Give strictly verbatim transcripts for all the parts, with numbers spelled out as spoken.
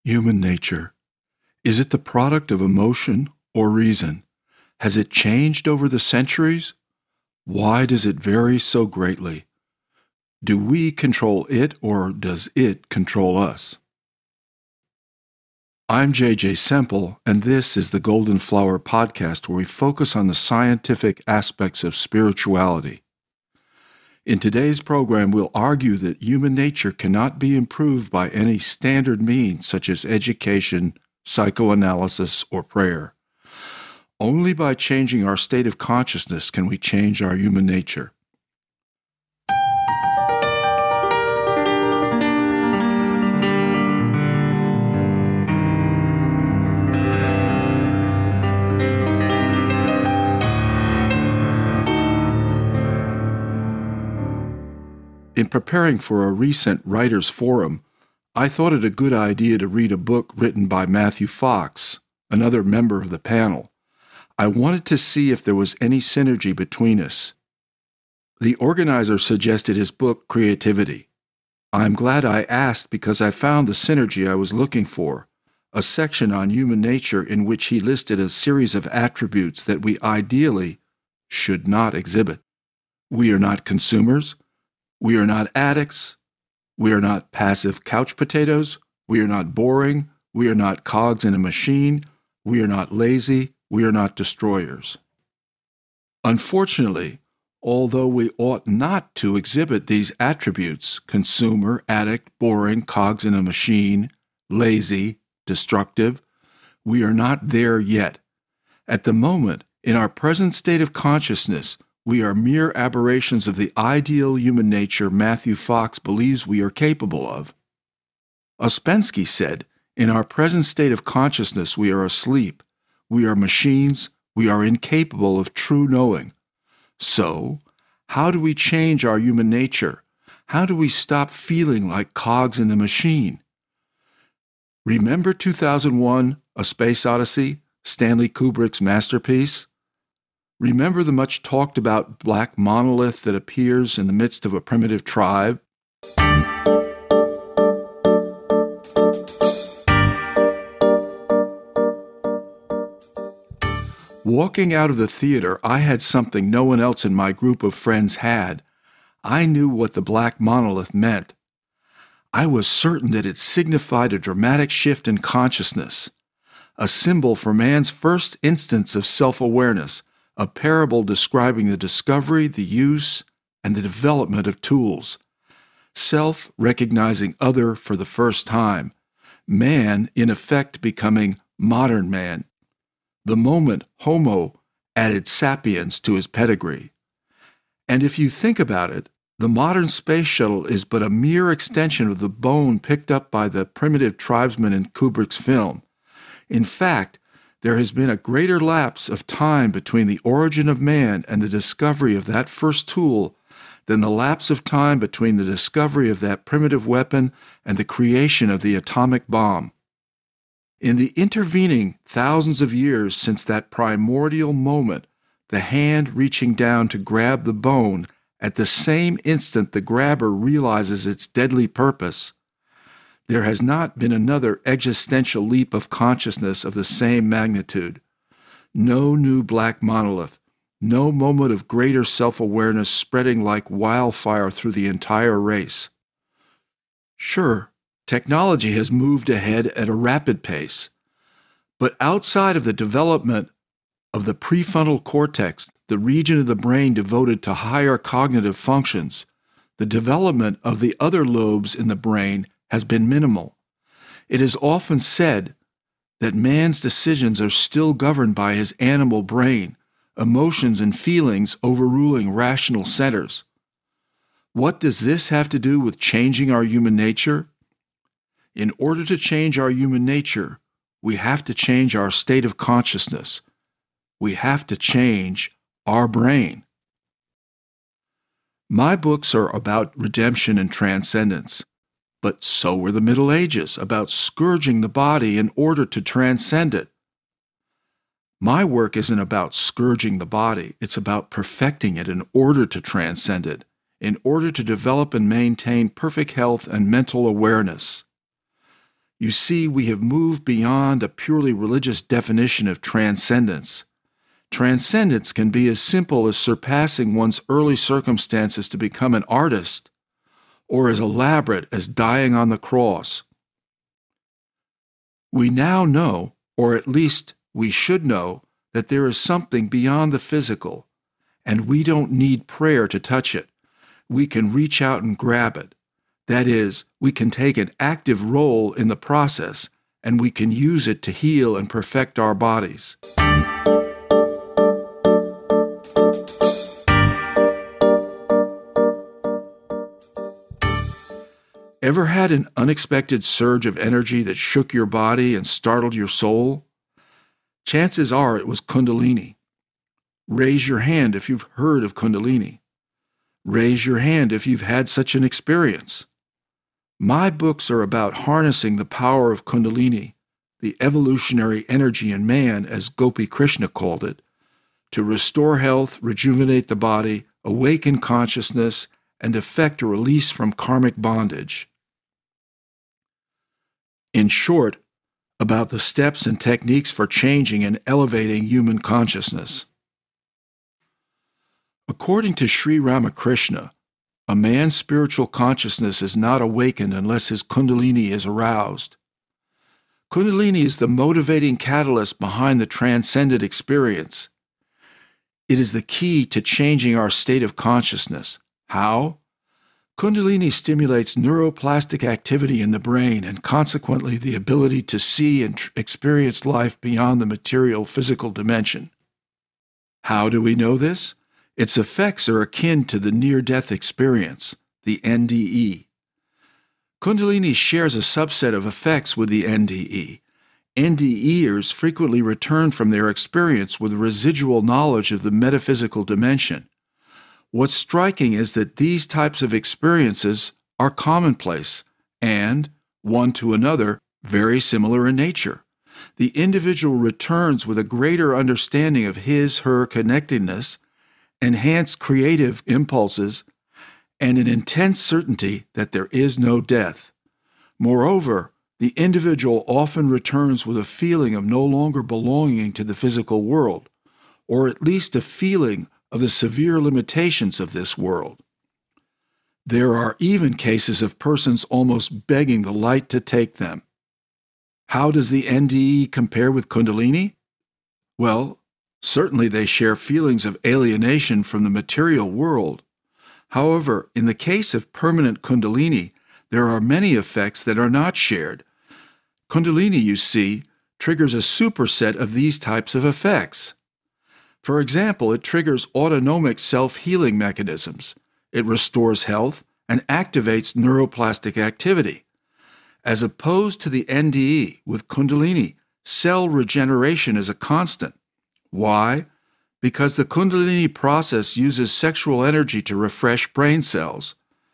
Human nature. Is it the product of emotion or reason? Has it changed over the centuries? Why does it vary so greatly? Do we control it or does it control us? I'm J J Semple, and this is the Golden Flower Podcast, where we focus on the scientific aspects of spirituality. In today's program, we'll argue that human nature cannot be improved by any standard means such as education, psychoanalysis, or prayer. Only by changing our state of consciousness can we change our human nature. In preparing for a recent writers' forum, I thought it a good idea to read a book written by Matthew Fox, another member of the panel. I wanted to see if there was any synergy between us. The organizer suggested his book, Creativity. I'm glad I asked because I found the synergy I was looking for, a section on human nature in which he listed a series of attributes that we ideally should not exhibit. We are not consumers. We are not addicts. We are not passive couch potatoes. We are not boring. We are not cogs in a machine. We are not lazy. We are not destroyers. Unfortunately, although we ought not to exhibit these attributes, consumer, addict, boring, cogs in a machine, lazy, destructive, we are not there yet. At the moment, in our present state of consciousness, we are mere aberrations of the ideal human nature Matthew Fox believes we are capable of. Ouspensky said, in our present state of consciousness we are asleep, we are machines, we are incapable of true knowing. So, how do we change our human nature? How do we stop feeling like cogs in the machine? Remember two thousand one, A Space Odyssey, Stanley Kubrick's masterpiece? Remember the much talked about black monolith that appears in the midst of a primitive tribe? Walking out of the theater, I had something no one else in my group of friends had. I knew what the black monolith meant. I was certain that it signified a dramatic shift in consciousness, a symbol for man's first instance of self-awareness, a parable describing the discovery, the use, and the development of tools. Self recognizing other for the first time. Man, in effect, becoming modern man. The moment Homo added sapiens to his pedigree. And if you think about it, the modern space shuttle is but a mere extension of the bone picked up by the primitive tribesmen in Kubrick's film. In fact, there has been a greater lapse of time between the origin of man and the discovery of that first tool than the lapse of time between the discovery of that primitive weapon and the creation of the atomic bomb. In the intervening thousands of years since that primordial moment, the hand reaching down to grab the bone, at the same instant the grabber realizes its deadly purpose, there has not been another existential leap of consciousness of the same magnitude. No new black monolith, no moment of greater self-awareness spreading like wildfire through the entire race. Sure, technology has moved ahead at a rapid pace, but outside of the development of the prefrontal cortex, the region of the brain devoted to higher cognitive functions, the development of the other lobes in the brain has been minimal. It is often said that man's decisions are still governed by his animal brain, emotions and feelings overruling rational centers. What does this have to do with changing our human nature? In order to change our human nature, we have to change our state of consciousness. We have to change our brain. My books are about redemption and transcendence. But so were the Middle Ages, about scourging the body in order to transcend it. My work isn't about scourging the body, it's about perfecting it in order to transcend it, in order to develop and maintain perfect health and mental awareness. You see, we have moved beyond a purely religious definition of transcendence. Transcendence can be as simple as surpassing one's early circumstances to become an artist, or as elaborate as dying on the cross. We now know, or at least we should know, that there is something beyond the physical, and we don't need prayer to touch it. We can reach out and grab it. That is, we can take an active role in the process, and we can use it to heal and perfect our bodies. Ever had an unexpected surge of energy that shook your body and startled your soul? Chances are it was Kundalini. Raise your hand if you've heard of Kundalini. Raise your hand if you've had such an experience. My books are about harnessing the power of Kundalini, the evolutionary energy in man, as Gopi Krishna called it, to restore health, rejuvenate the body, awaken consciousness, and effect a release from karmic bondage. In short, about the steps and techniques for changing and elevating human consciousness. According to Sri Ramakrishna, a man's spiritual consciousness is not awakened unless his Kundalini is aroused. Kundalini is the motivating catalyst behind the transcendent experience. It is the key to changing our state of consciousness. How? Kundalini stimulates neuroplastic activity in the brain and consequently the ability to see and tr- experience life beyond the material physical dimension. How do we know this? Its effects are akin to the near-death experience, the N D E. Kundalini shares a subset of effects with the N D E. NDEers frequently return from their experience with residual knowledge of the metaphysical dimension. What's striking is that these types of experiences are commonplace and, one to another, very similar in nature. The individual returns with a greater understanding of his/her connectedness, enhanced creative impulses, and an intense certainty that there is no death. Moreover, the individual often returns with a feeling of no longer belonging to the physical world, or at least a feeling of the severe limitations of this world. There are even cases of persons almost begging the light to take them. How does the N D E compare with Kundalini? Well, certainly they share feelings of alienation from the material world. However, in the case of permanent Kundalini, there are many effects that are not shared. Kundalini, you see, triggers a superset of these types of effects. For example, it triggers autonomic self-healing mechanisms. It restores health and activates neuroplastic activity. As opposed to the N D E, with Kundalini, cell regeneration is a constant. Why? Because the Kundalini process uses sexual energy to refresh brain cells.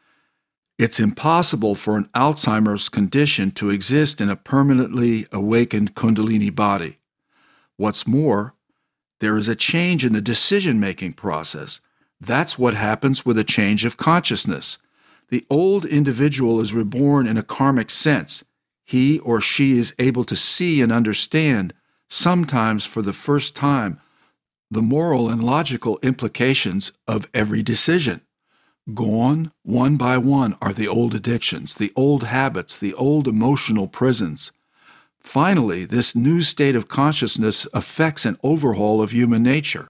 It's impossible for an Alzheimer's condition to exist in a permanently awakened Kundalini body. What's more, there is a change in the decision-making process. That's what happens with a change of consciousness. The old individual is reborn in a karmic sense. He or she is able to see and understand, sometimes for the first time, the moral and logical implications of every decision. Gone, one by one, are the old addictions, the old habits, the old emotional prisons. Finally, this new state of consciousness affects an overhaul of human nature.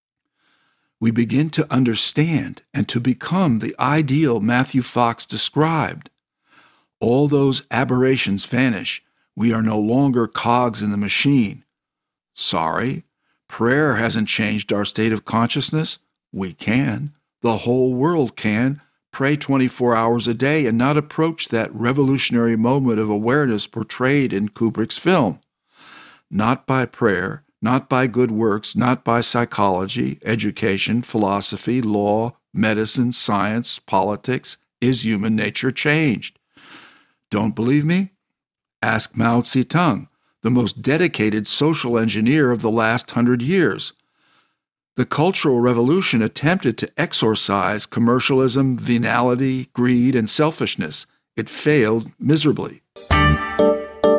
We begin to understand and to become the ideal Matthew Fox described. All those aberrations vanish. We are no longer cogs in the machine. Sorry, prayer hasn't changed our state of consciousness. We can. The whole world can. Pray twenty-four hours a day and not approach that revolutionary moment of awareness portrayed in Kubrick's film. Not by prayer, not by good works, not by psychology, education, philosophy, law, medicine, science, politics, is human nature changed. Don't believe me? Ask Mao Zedong, the most dedicated social engineer of the last hundred years. The Cultural Revolution attempted to exorcise commercialism, venality, greed, and selfishness. It failed miserably.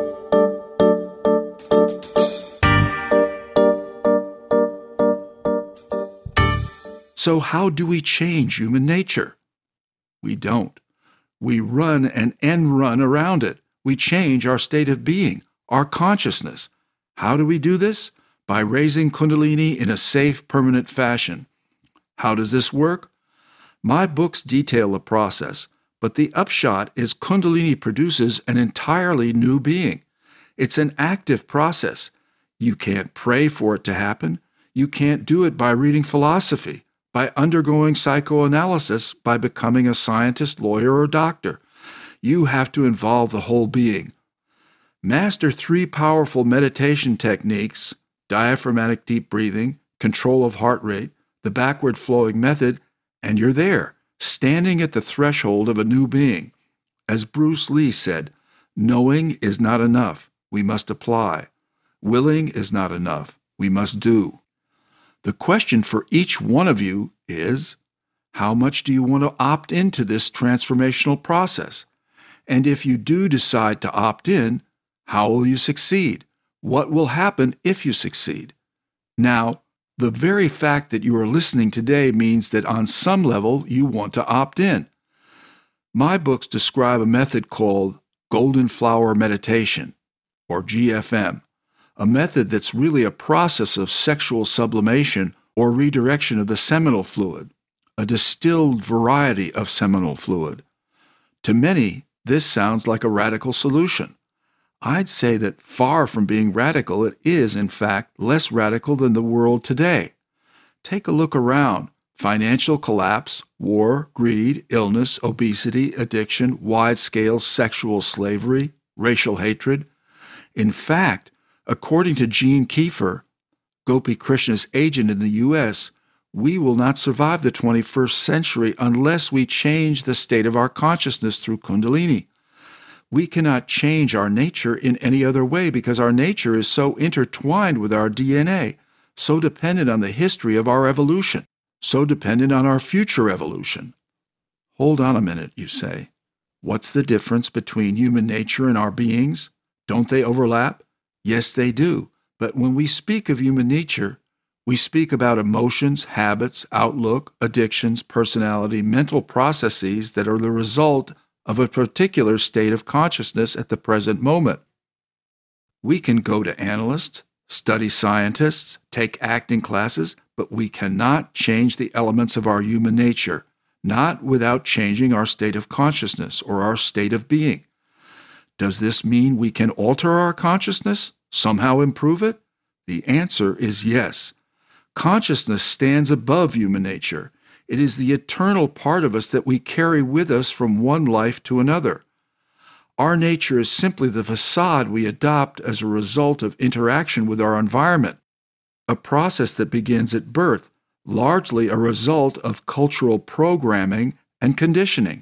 So how do we change human nature? We don't. We run an end run around it. We change our state of being, our consciousness. How do we do this? By raising Kundalini in a safe, permanent fashion. How does this work? My books detail the process, but the upshot is Kundalini produces an entirely new being. It's an active process. You can't pray for it to happen. You can't do it by reading philosophy, by undergoing psychoanalysis, by becoming a scientist, lawyer, or doctor. You have to involve the whole being. Master three powerful meditation techniques: diaphragmatic deep breathing, control of heart rate, the backward flowing method, and you're there, standing at the threshold of a new being. As Bruce Lee said, knowing is not enough. We must apply. Willing is not enough. We must do. The question for each one of you is, how much do you want to opt into this transformational process? And if you do decide to opt in, how will you succeed? What will happen if you succeed? Now, the very fact that you are listening today means that on some level you want to opt in. My books describe a method called Golden Flower Meditation, or G F M, a method that's really a process of sexual sublimation or redirection of the seminal fluid, a distilled variety of seminal fluid. To many, this sounds like a radical solution. I'd say that far from being radical, it is, in fact, less radical than the world today. Take a look around. Financial collapse, war, greed, illness, obesity, addiction, wide-scale sexual slavery, racial hatred. In fact, according to Gene Kiefer, Gopi Krishna's agent in the U S, we will not survive the twenty-first century unless we change the state of our consciousness through Kundalini. We cannot change our nature in any other way because our nature is so intertwined with our D N A, so dependent on the history of our evolution, so dependent on our future evolution. Hold on a minute, you say. What's the difference between human nature and our beings? Don't they overlap? Yes, they do. But when we speak of human nature, we speak about emotions, habits, outlook, addictions, personality, mental processes that are the result of a particular state of consciousness at the present moment. We can go to analysts, study scientists, take acting classes, but we cannot change the elements of our human nature, not without changing our state of consciousness or our state of being. Does this mean we can alter our consciousness, somehow improve it? The answer is yes. Consciousness stands above human nature. It is the eternal part of us that we carry with us from one life to another. Our nature is simply the facade we adopt as a result of interaction with our environment, a process that begins at birth, largely a result of cultural programming and conditioning.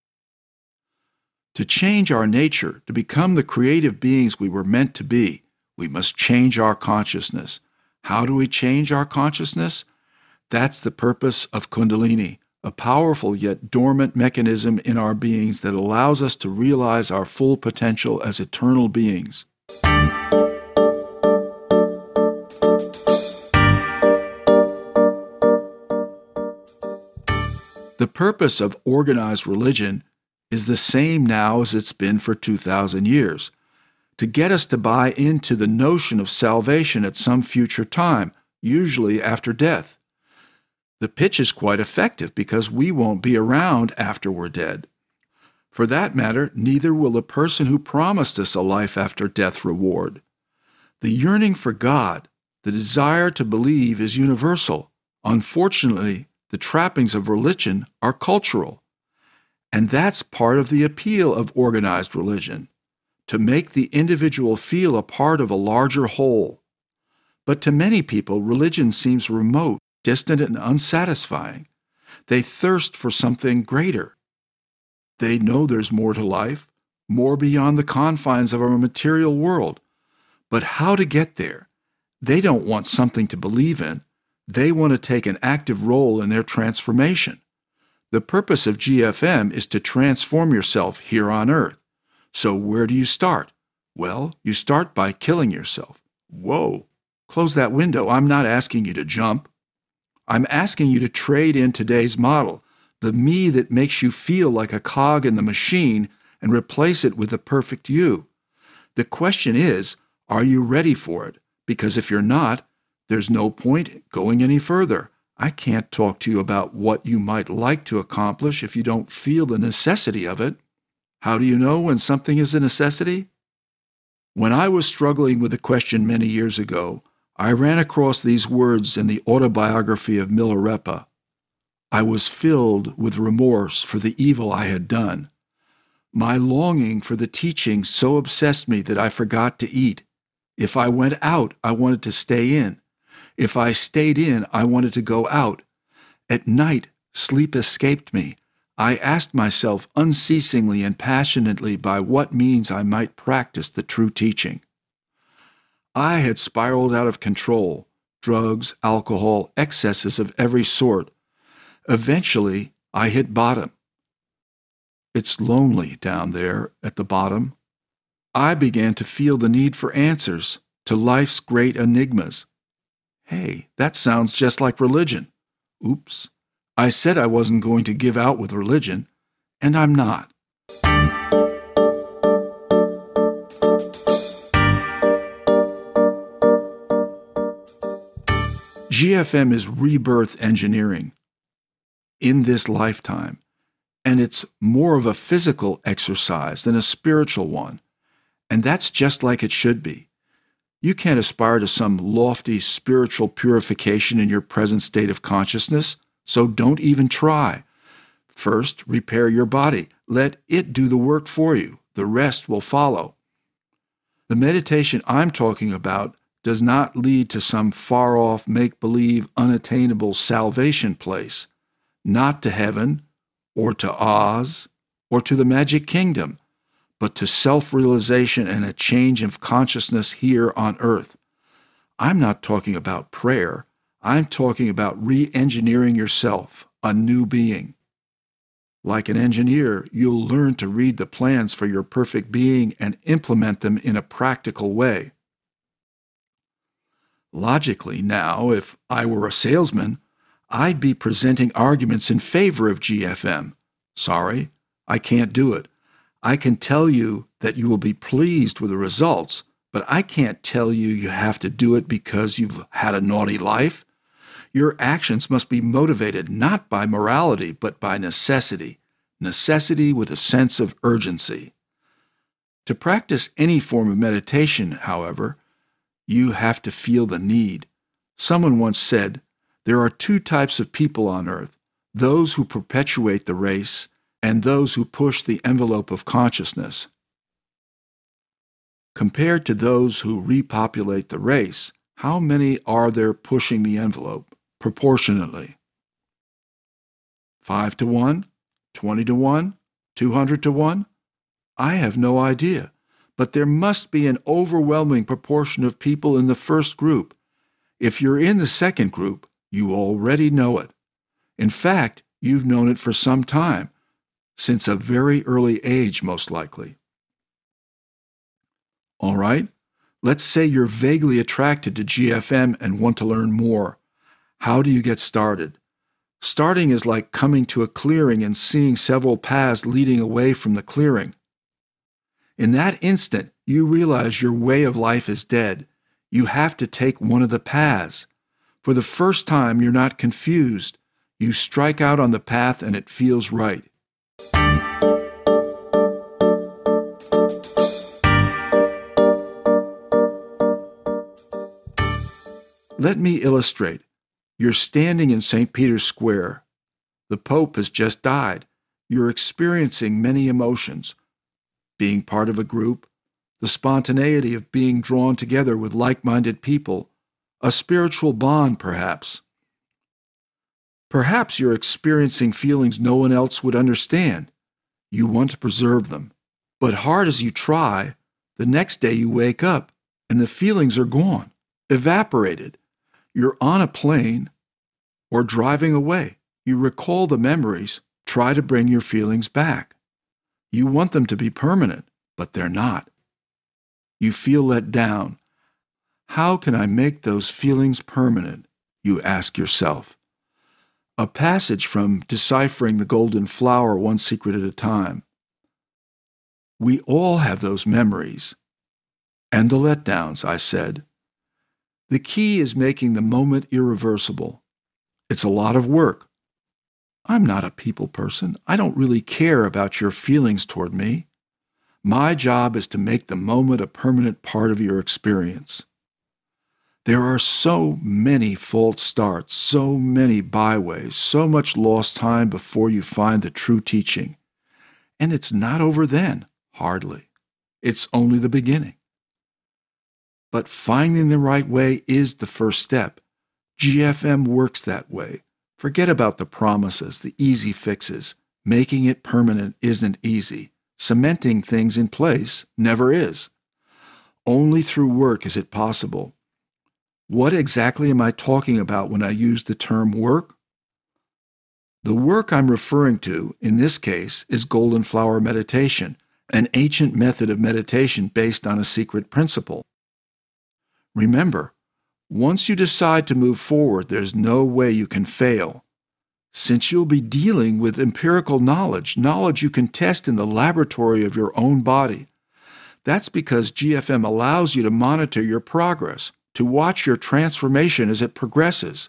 To change our nature, to become the creative beings we were meant to be, we must change our consciousness. How do we change our consciousness? That's the purpose of Kundalini, a powerful yet dormant mechanism in our beings that allows us to realize our full potential as eternal beings. The purpose of organized religion is the same now as it's been for two thousand years, to get us to buy into the notion of salvation at some future time, usually after death. The pitch is quite effective because we won't be around after we're dead. For that matter, neither will the person who promised us a life after death reward. The yearning for God, the desire to believe, is universal. Unfortunately, the trappings of religion are cultural. And that's part of the appeal of organized religion, to make the individual feel a part of a larger whole. But to many people, religion seems remote, distant, and unsatisfying. They thirst for something greater. They know there's more to life, more beyond the confines of our material world. But how to get there? They don't want something to believe in. They want to take an active role in their transformation. The purpose of G F M is to transform yourself here on Earth. So where do you start? Well, you start by killing yourself. Whoa! Close that window. I'm not asking you to jump. I'm asking you to trade in today's model, the me that makes you feel like a cog in the machine, and replace it with the perfect you. The question is, are you ready for it? Because if you're not, there's no point going any further. I can't talk to you about what you might like to accomplish if you don't feel the necessity of it. How do you know when something is a necessity? When I was struggling with the question many years ago, I ran across these words in the autobiography of Milarepa. I was filled with remorse for the evil I had done. My longing for the teaching so obsessed me that I forgot to eat. If I went out, I wanted to stay in. If I stayed in, I wanted to go out. At night, sleep escaped me. I asked myself unceasingly and passionately by what means I might practice the true teaching. I had spiraled out of control, drugs, alcohol, excesses of every sort. Eventually, I hit bottom. It's lonely down there at the bottom. I began to feel the need for answers to life's great enigmas. Hey, that sounds just like religion. Oops. I said I wasn't going to give out with religion, and I'm not. G F M is rebirth engineering in this lifetime, and it's more of a physical exercise than a spiritual one, and that's just like it should be. You can't aspire to some lofty spiritual purification in your present state of consciousness, so don't even try. First, repair your body. Let it do the work for you. The rest will follow. The meditation I'm talking about does not lead to some far-off, make-believe, unattainable salvation place, not to heaven, or to Oz, or to the Magic Kingdom, but to self-realization and a change of consciousness here on earth. I'm not talking about prayer. I'm talking about re-engineering yourself, a new being. Like an engineer, you'll learn to read the plans for your perfect being and implement them in a practical way. Logically, now, if I were a salesman, I'd be presenting arguments in favor of G F M. Sorry, I can't do it. I can tell you that you will be pleased with the results, but I can't tell you you have to do it because you've had a naughty life. Your actions must be motivated not by morality, but by necessity. Necessity with a sense of urgency. To practice any form of meditation, however, you have to feel the need. Someone once said, there are two types of people on earth, those who perpetuate the race and those who push the envelope of consciousness. Compared to those who repopulate the race, how many are there pushing the envelope? Proportionately. Five to one? Twenty to one? Two hundred to one? I have no idea, but there must be an overwhelming proportion of people in the first group. If you're in the second group, you already know it. In fact, you've known it for some time, since a very early age, most likely. All right, let's say you're vaguely attracted to G F M and want to learn more. How do you get started? Starting is like coming to a clearing and seeing several paths leading away from the clearing. In that instant, you realize your way of life is dead. You have to take one of the paths. For the first time, you're not confused. You strike out on the path and it feels right. Let me illustrate. You're standing in Saint Peter's Square. The Pope has just died. You're experiencing many emotions. Being part of a group, the spontaneity of being drawn together with like-minded people, a spiritual bond, perhaps. Perhaps you're experiencing feelings no one else would understand. You want to preserve them. But hard as you try, the next day you wake up and the feelings are gone, evaporated. You're on a plane or driving away. You recall the memories, try to bring your feelings back. You want them to be permanent, but they're not. You feel let down. How can I make those feelings permanent? You ask yourself. A passage from Deciphering the Golden Flower, One Secret at a Time. We all have those memories. And the letdowns, I said. The key is making the moment irreversible. It's a lot of work. I'm not a people person. I don't really care about your feelings toward me. My job is to make the moment a permanent part of your experience. There are so many false starts, so many byways, so much lost time before you find the true teaching. And it's not over then, hardly. It's only the beginning. But finding the right way is the first step. G F M works that way. Forget about the promises, the easy fixes. Making it permanent isn't easy. Cementing things in place never is. Only through work is it possible. What exactly am I talking about when I use the term work? The work I'm referring to, in this case, is Golden Flower meditation, an ancient method of meditation based on a secret principle. Remember, once you decide to move forward, there's no way you can fail. Since you'll be dealing with empirical knowledge, knowledge you can test in the laboratory of your own body. That's because G F M allows you to monitor your progress, to watch your transformation as it progresses.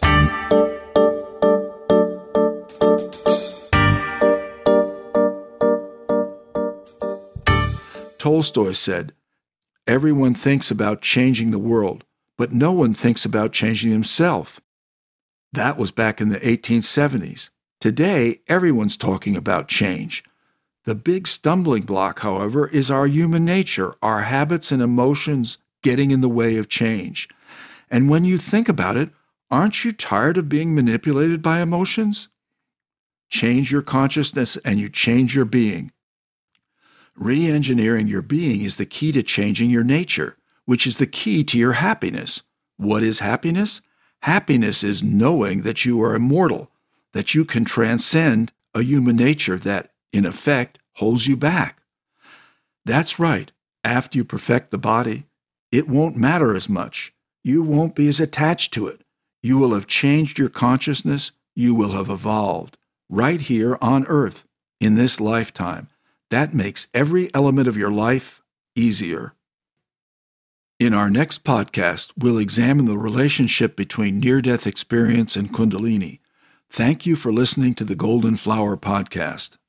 Tolstoy said, "Everyone thinks about changing the world, but no one thinks about changing himself." That was back in the eighteen seventies. Today, everyone's talking about change. The big stumbling block, however, is our human nature, our habits and emotions getting in the way of change. And when you think about it, aren't you tired of being manipulated by emotions? Change your consciousness and you change your being. Re-engineering your being is the key to changing your nature, which is the key to your happiness. What is happiness? Happiness is knowing that you are immortal, that you can transcend a human nature that, in effect, holds you back. That's right. After you perfect the body, it won't matter as much. You won't be as attached to it. You will have changed your consciousness. You will have evolved right here on Earth in this lifetime. That makes every element of your life easier. In our next podcast, we'll examine the relationship between near-death experience and Kundalini. Thank you for listening to the Golden Flower Podcast.